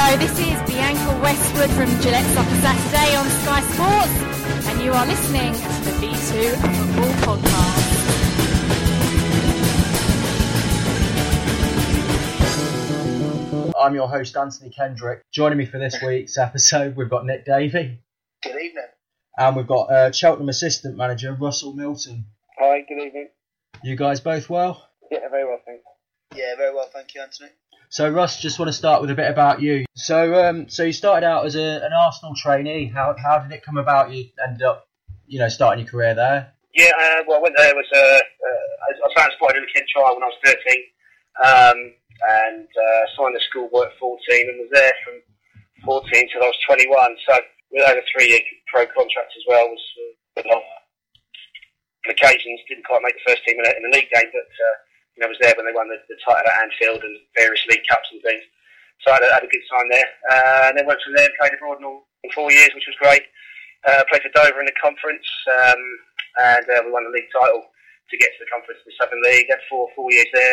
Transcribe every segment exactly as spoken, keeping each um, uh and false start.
Hello, this is Bianca Westwood from Gillette Soccer Saturday on Sky Sports, and you are listening to the B two Football Podcast. I'm your host, Anthony Kendrick. Joining me for this week's episode, we've got Nick Davey. Good evening. And we've got uh, Cheltenham assistant manager, Russell Milton. Hi, good evening. You guys both well? Yeah, very well, thanks. Yeah, very well, thank you, Anthony. So, Russ, just want to start with a bit about you. So, um, so you started out as a, an Arsenal trainee. How how did it come about? You ended up, you know, starting your career there. Yeah, uh, well, I went there. Was uh, uh, I was transported in the kid trial when I was thirteen, um, and uh, signed the school boy at fourteen, and was there from fourteen till I was twenty-one. So we had a three-year pro contract as well. Was uh, on occasions didn't quite make the first team in a, in a league game, but. Uh, I was there when they won the, the title at Anfield and various league cups and things. So I had a, had a good time there. Uh, and then went from there and played abroad in, all, in four years, which was great. Uh, played for Dover in the conference, um, and uh, we won the league title to get to the conference in the Southern League. Had four four years there.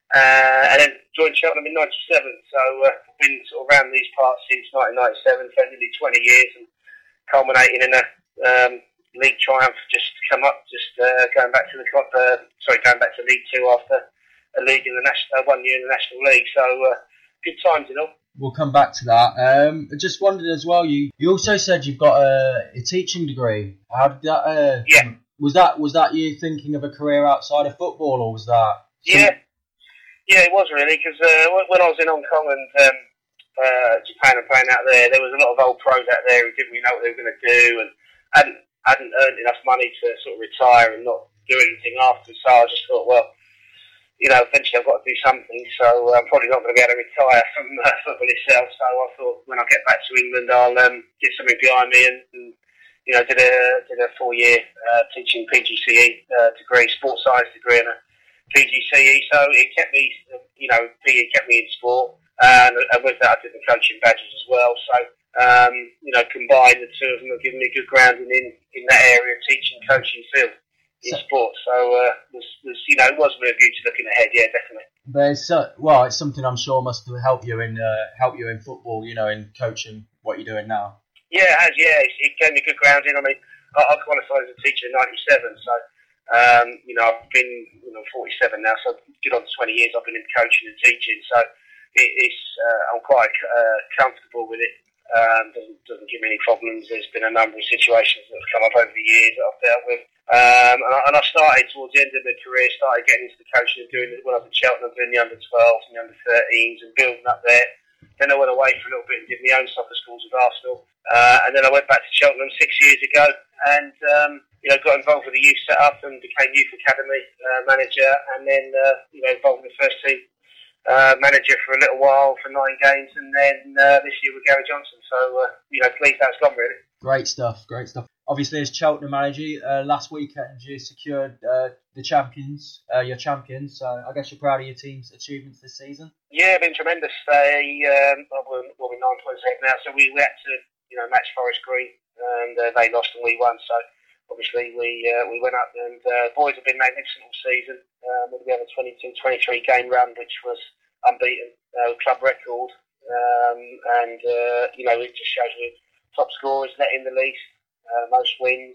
Uh, and then joined Cheltenham in ninety-seven. So uh, been sort of around these parts since nineteen ninety-seven, for nearly twenty years, and culminating in a um, league triumph, just come up, just uh, going back to the uh, sorry, going back to League Two after a league in the national, uh, one year in the National League. So uh, good times, you know. We'll come back to that. Um, I just wondered as well. You you also said you've got a, a teaching degree. How did that? Uh, yeah. Was that was that you thinking of a career outside of football, or was that? Some... Yeah. Yeah, it was really because uh, when I was in Hong Kong and um, uh, Japan and playing out there, there was a lot of old pros out there who didn't really know what they were going to do and hadn't. hadn't earned enough money to sort of retire and not do anything after, so I just thought, well, you know, eventually I've got to do something, so I'm probably not going to be able to retire from uh, football itself, so I thought when I get back to England I'll um, get something behind me and, and you know, did a did a four-year uh, teaching P G C E uh, degree, sports science degree and a P G C E, so it kept me, you know, P E kept me in sport, and, and with that I did the coaching badges as well, so Um, you know, combined the two of them have given me good grounding in, in that area, teaching, coaching field in so, sport. So, uh, was, was, you know, it was with a view to looking ahead. Yeah, definitely. There's uh, well, it's something I'm sure must help you in uh, help you in football. You know, in coaching what you're doing now. Yeah, it has. Yeah, it, it gave me good grounding. I mean, I, I qualified as a teacher in ninety-seven, so um, you know, I've been you know forty-seven now, so good on twenty years I've been in coaching and teaching. So it, it's uh, I'm quite uh, comfortable with it. Um, doesn't, doesn't give me any problems. There's been a number of situations that have come up over the years that I've dealt with. Um, and, I, and I started towards the end of my career, started getting into the coaching and doing it when I was at Cheltenham, doing the under twelves and the under thirteens and building up there. Then I went away for a little bit and did my own soccer schools with Arsenal. Uh, and then I went back to Cheltenham six years ago and, um, you know, got involved with the youth setup and became youth academy uh, manager and then, uh, you know, involved with the first team. Uh, manager for a little while for nine games, and then uh, this year with Gary Johnson. So, uh, you know, pleased how it's gone, really. Great stuff, great stuff. Obviously, as Cheltenham manager, uh, last weekend you secured uh, the champions, uh, your champions. So I guess you're proud of your team's achievements this season. Yeah, been tremendous. They, um, well, we're, we're nine points ahead now, so we, we had to, you know, match Forest Green, and uh, they lost and we won. So obviously we uh, we went up, and uh, boys have been magnificent all season. Um, we have a twenty-two twenty-three game run, which was unbeaten, uh, club record, um, and uh, you know it just shows we're top scorers, net in the least, uh, most wins.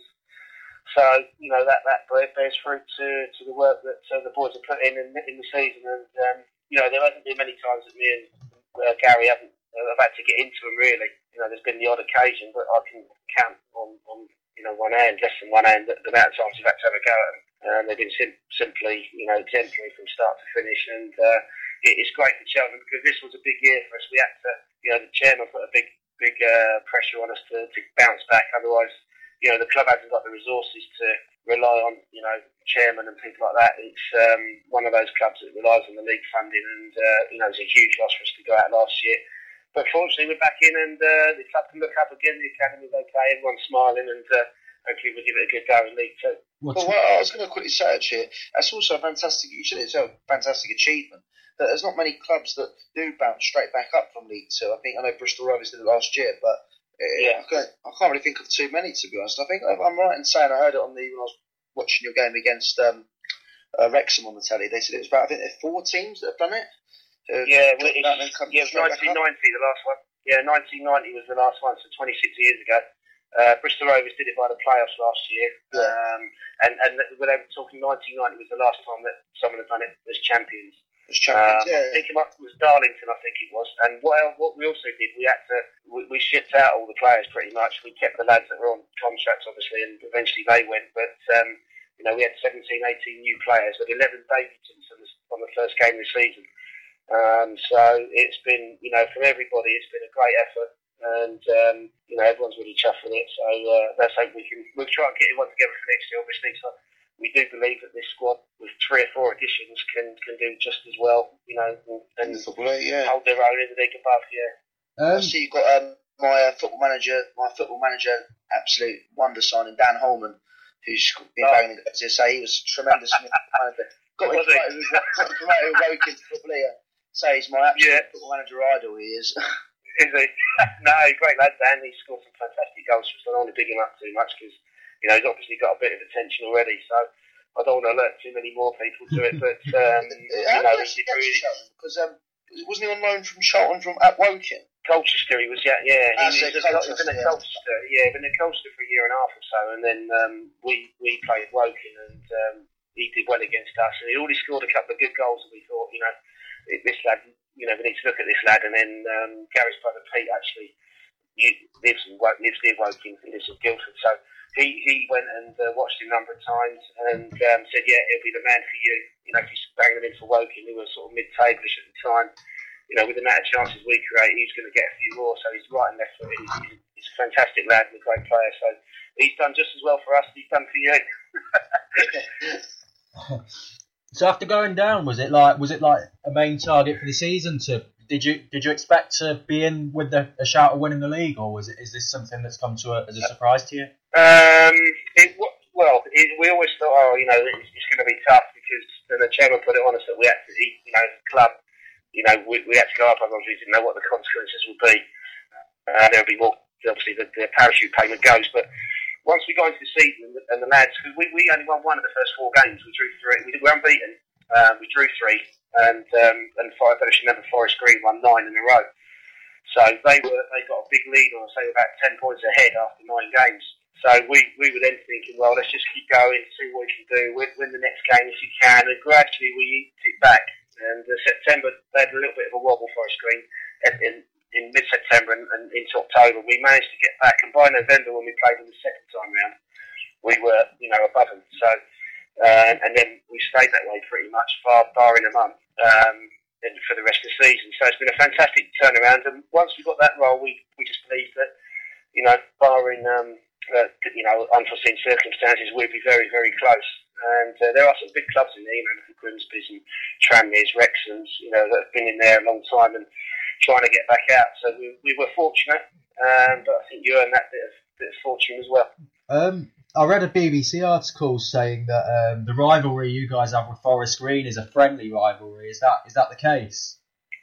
So you know that that bears fruit to, to the work that uh, the boys have put in, in in the season. And um, you know there hasn't been many times that me and uh, Gary haven't uh, have had to get into them. Really, you know there's been the odd occasion, but I can count on, on you know one hand, less than one hand, the amount of times we've had to have a go at them. And they've been sim- simply you know exemplary from start to finish, and. Uh, It's great for Cheltenham because this was a big year for us. We had to, you know, the chairman put a big, big uh, pressure on us to, to bounce back. Otherwise, you know, the club hasn't got the resources to rely on, you know, chairman and people like that. It's um, one of those clubs that relies on the league funding, and uh, you know, it's a huge loss for us to go out last year. But fortunately, we're back in, and uh, the club can look up again. The academy's okay. Everyone's smiling, and uh, hopefully we'll give it a good go in League Two. Well, well, I was going to quickly say, actually, that's also a fantastic. You said it's a fantastic achievement. That there's not many clubs that do bounce straight back up from League Two. I think I know Bristol Rovers did it last year, but uh, yeah. I, can't, I can't really think of too many, to be honest. I think I'm right in saying I heard it on the when I was watching your game against um, uh, Wrexham on the telly. They said it was about I think there's four teams that have done it. Yeah, well, it's, yeah, it was nineteen ninety the last one. Yeah, nineteen ninety was the last one, so twenty-six years ago. Uh, Bristol Rovers did it by the playoffs last year, Yeah. um, and and when they were talking nineteen ninety was the last time that someone had done it as champions. As champions, Um, yeah. I think it must- it was Darlington, I think it was. And what else, what we also did, we had to we, we shipped out all the players pretty much. We kept the lads that were on contracts, obviously, and eventually they went. But um, you know, we had seventeen, eighteen new players, with eleven debutantes on the, on the first game of the season. Um, so it's been, you know, from everybody, it's been a great effort, and um, you know, everyone's really chuffed with it. So uh, let's hope we can we'll try and get everyone together for next year, obviously. So we do believe that this squad, with three or four additions, can can do just as well, you know, and, and yeah. hold their own in the league above. Yeah. Um, I see you've got um, my uh, football manager, my football manager, absolute wonder signing, Dan Holman, who's been Oh. banging it. As I say, he was tremendous. manager. Got me Was he? promoted, got me promoted with Woking to football here. Say he's my absolute Yeah. football manager idol. He is. Is he? No, great lad, Dan. He scored some fantastic goals for us. I don't want to big him up too much because, you know, he's obviously got a bit of attention already. So I don't want to alert too many more people to it. But, um, you How know, did it's he get to really... Charlton? Because um, wasn't he on loan from Charlton from at Woking? Colchester, he was, yeah, yeah. That's He it, was, he's Colchester, been at yeah. Colchester, yeah, been at Colchester for a year and a half or so, and then um, we we played Woking, and um, he did well against us, and he already scored a couple of good goals, and we thought, you know, this lad, you know, we need to look at this lad, and then um, Gary's brother Pete actually lives in lives near Woking, he lives in Guildford, so he he went and uh, watched him a number of times, and um, said, yeah, he'll be the man for you. You know, if you bang them in for Woking, who were sort of mid-tablish at the time. You know, with the amount of chances we create, he's going to get a few more. So he's right and left footed. He's, he's a fantastic lad and a great player. So he's done just as well for us as he's done for you. so after going down, was it like was it like a main target for the season? To did you did you expect to be in with the, a shout of winning the league, or was it is this something that's come to a, as a surprise to you? Um, it, well, it, we always thought, oh, you know, it's, it's going to be tough because then the chairman put it on us that we had to, you know, as a club. You know, we, we had to go up, otherwise we didn't know what the consequences would be. Uh, there would be more, obviously, the, the parachute payment goes. But once we got into the season and the, and the lads, because we, we only won one of the first four games, we drew three. We were unbeaten. Um, we drew three, and um, and five. I should remember Forest Green won nine in a row. So they were they got a big lead on us. They were about ten points ahead after nine games. So we, we were then thinking, well, let's just keep going, see what we can do, win, win the next game if you can, and gradually we eked it back. And uh, September, they had a little bit of a wobble for us, Green, in, in, in mid-September and, and into October. We managed to get back, and by November, when we played them the second time round, we were, you know, above them. So, uh, and then we stayed that way pretty much, bar, barring a month, um, and for the rest of the season. So it's been a fantastic turnaround. And once we got that role, we, we just believed that, you know, barring, um, uh, you know, unforeseen circumstances, we'd be very, very close. And uh, there are some big clubs in there, you know, like Grimsby's and Tranmere's, Wrexham's, you know, that have been in there a long time and trying to get back out. So we, we were fortunate, um, but I think you earned that bit of, bit of fortune as well. Um, I read a B B C article saying that um, the rivalry you guys have with Forest Green is a friendly rivalry. Is that is that the case?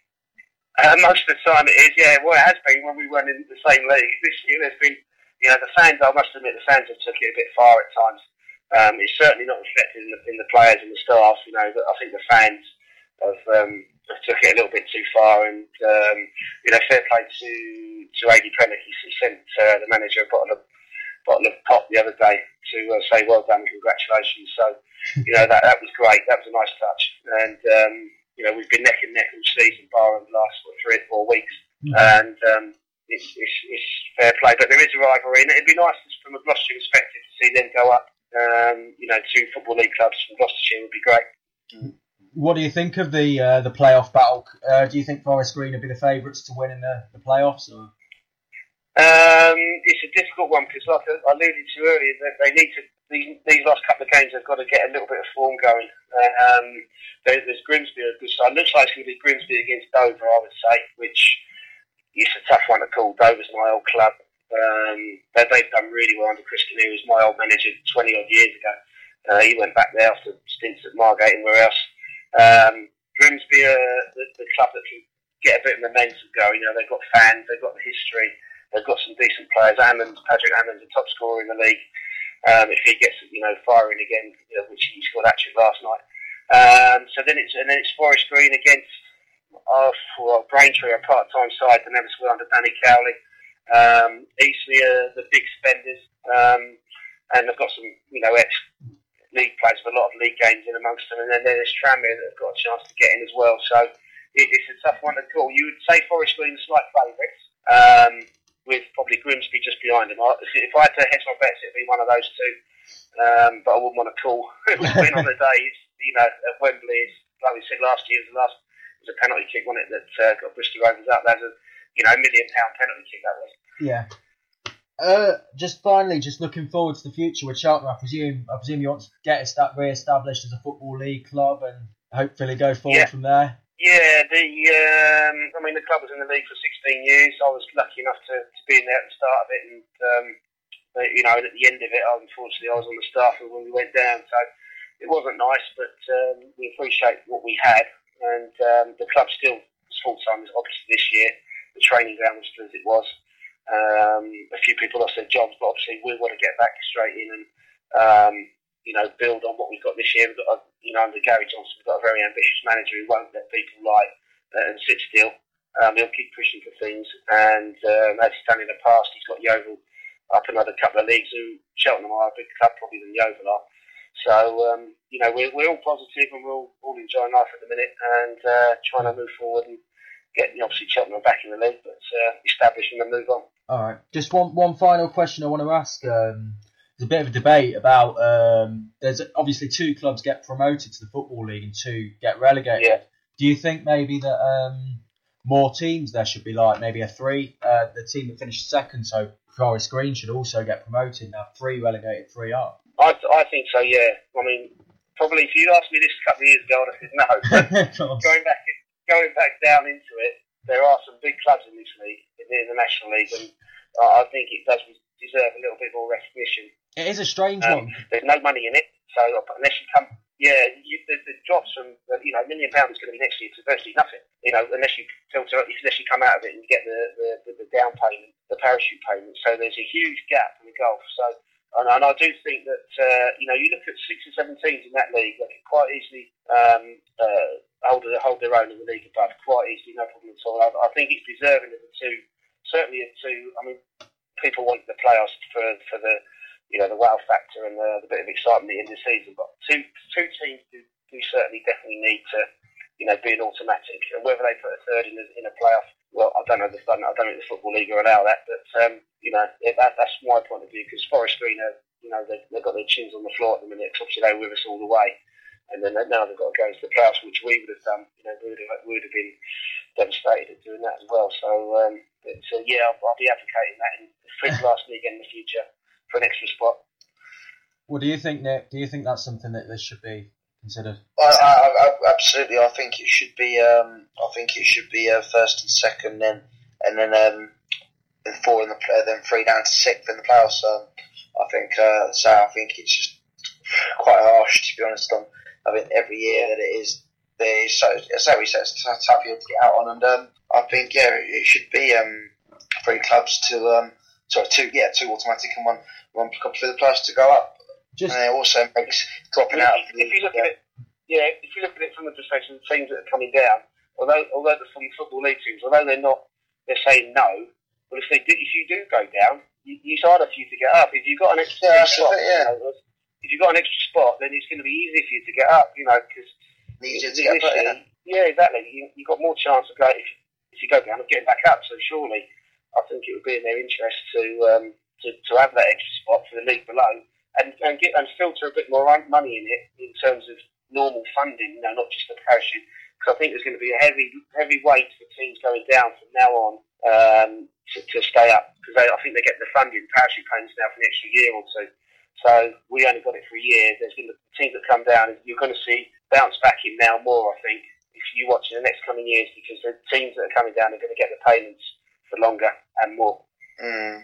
Uh, most of the time it is, yeah. Well, it has been when we weren't in the same league. This year there's been, you know, the fans, I must admit, the fans have took it a bit far at times. Um, it's certainly not reflected in the, in the players and the staff. You know, but I think the fans have, um, have took it a little bit too far. And um, you know, fair play to to Adi Prenick. He sent uh, the manager a bottle of bottle of pop the other day to uh, say well done, congratulations. So you know that that was great. That was a nice touch. And um, you know, we've been neck and neck all season, bar the last what, three or four weeks. Mm-hmm. And um, it's, it's it's fair play. But there is a rivalry, and it'd be nice from a Gloucester perspective to see them go up. Um, you know, two Football League clubs from Gloucestershire would be great. What do you think of the uh, the playoff battle? Uh, do you think Forest Green would be the favourites to win in the, the playoffs? Or? Um, it's a difficult one because, like I alluded to earlier, that they need to these, these last couple of games. They've got to get a little bit of form going. Um, there, there's Grimsby a good side. Looks like it's going to be Grimsby against Dover, I would say, which is a tough one to call. Dover's my old club. Um, they, they've done really well under Chris Canoe, who was my old manager twenty odd years ago. Uh, he went back there after stints at Margate and where else. Um, Grimsby are the, the club that can get a bit of momentum going. You know, they've got fans, they've got the history, they've got some decent players. Ammons, Patrick Ammons, the top scorer in the league. Um, if he gets, you know, firing again, you know, which he scored actually last night. Um, so then it's and then it's Forest Green against. of well, Braintree are a part-time side, and Everswell under Danny Cowley. Um, Eastleigh are the big spenders, um, and they've got some, you know, ex-league players with a lot of league games in amongst them, and then there's Tranmere that have got a chance to get in as well. So it, it's a tough one to call. You would say Forest Green are slight favourites, um, with probably Grimsby just behind them. If I had to hedge my bets, it'd be one of those two, um, but I wouldn't want to call who's win on the day. It's, you know, at Wembley, like we said last year, it was the last. It was a penalty kick, wasn't it, that uh, got Bristol Rovers up. That was a, you know, a million pound penalty kick, that was. Yeah. Uh, just finally, just looking forward to the future with Cheltenham. I presume, I presume you want to get it re-established as a football league club and hopefully go forward yeah. from there. Yeah, the um, I mean, the club was in the league for sixteen years. I was lucky enough to, to be in there at the start of it, and um, you know, at the end of it, unfortunately, I was on the staff when we went down. So it wasn't nice, but um, we appreciate what we had, and um, the club still is full time. Obviously, this year the training ground was still as it was. Um, a few people lost their jobs, but obviously we want to get back straight in and um, you know, build on what we've got this year. We've got, a, you know, under Gary Johnson, we've got a very ambitious manager who won't let people lie uh, and sit still. Um, he'll keep pushing for things, and um, as he's done in the past, he's got Yeovil up another couple of leagues. Who Cheltenham are a bigger club probably than Yeovil are. So um, you know, we're, we're all positive and we're all, all enjoying life at the minute, and uh, trying to move forward and get obviously Cheltenham back in the league, but uh, establish and then move on. All right. Just one one final question I want to ask. Um, there's a bit of a debate about. Um, there's obviously two clubs get promoted to the Football League and two get relegated. Yeah. Do you think maybe that um, more teams there should be like maybe a three? Uh, the team that finished second, so Forest Green, should also get promoted. Now three relegated, three up. I I think so. Yeah. I mean, probably if you asked me this a couple of years ago, I'd have said no. But going back going back down into it, there are some big clubs in this league, in the National League, and I think it does deserve a little bit more recognition. It is a strange um, one. There's no money in it, so unless you come, yeah, you, the, the drops from, you know, a million pounds is going to be next year to virtually nothing. You know, unless you filter, unless you come out of it and you get the, the, the, the down payment, the parachute payment. So there's a huge gap in the golf. So, and, and I do think that, uh, you know, you look at six or seven teams in that league, they can quite easily um, uh, hold, hold their own in the league above, quite easily, no problem at all. I, I think it's deserving of the two, certainly of two. I mean, people want the playoffs for for the, you know, the wow factor and the, the bit of excitement at the end of the season, but two two teams do, do certainly definitely need to, you know, be an automatic. And whether they put a third in a, in a playoff, well, I don't know. I don't, I don't think the Football League will allow that, but um, you know, it, that, that's my point of view, because Forest Green are, you know, they, they've got their chins on the floor at the minute. Cause obviously they were with us all the way, and then now they've got to go into the playoffs, which we would have done. You know, we would have, we would have been devastated at doing that as well. So, um, but, uh, yeah, I'll, I'll be advocating that in the fifth class league in the future for an extra spot. Well, do you think, Nick? Do you think that's something that this should be considered? I, I, I, absolutely. I think it should be. Um, I think it should be uh, first and second, then and then um, and four in the uh, then three down to sixth in the playoffs. Um, I think uh, so. I think it's just quite harsh, to be honest. On I think every year that it is, there is so so we said it's a tough year to get out on, and um, I think yeah, it should be um, three clubs to um, sorry two yeah two automatic and one one club for the players to go up. Just, and it also makes dropping if, out. If, if you look at it, yeah, if you look at it from the perspective of the teams that are coming down, although although the Football League teams, although they're not, they're saying no. But if they do, if you do go down, you, it's harder for you to get up. If you've got an extra yeah, spot, it, yeah. you know, if you've got an extra spot, then it's going to be easier for you to get up. You know, because easier to get up. Yeah. yeah, exactly. You you've got more chance of going if if you go down of getting back up. So surely, I think it would be in their interest to um, to, to have that extra spot for the league below. And, and get and filter a bit more money in it in terms of normal funding, you know, not just the parachute. Because I think there's going to be a heavy, heavy weight for teams going down from now on um, to, to stay up. Because I think they get the funding, parachute payments now for an extra year or two. So we only got it for a year. There's going to be teams that come down, and you're going to see bounce back in now more. I think if you watch in the next coming years, because the teams that are coming down are going to get the payments for longer and more. Mm.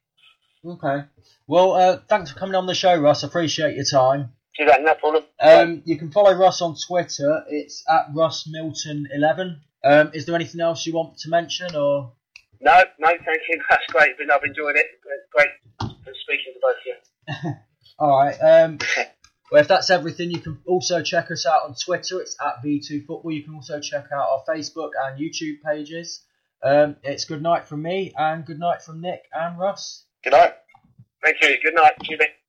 Okay. Well, uh, thanks for coming on the show, Russ. I appreciate your time. Do that, no problem. Um, you can follow Russ on Twitter. It's at Russ Milton eleven. Um, is there anything else you want to mention, or? No, no, thank you. That's great. I've enjoyed it. Great speaking to both of you. All right. Um, Well, if that's everything, you can also check us out on Twitter. It's at V two Football. You can also check out our Facebook and YouTube pages. Um, it's good night from me and good night from Nick and Russ. Good night. Thank you. Good night. Jimmy.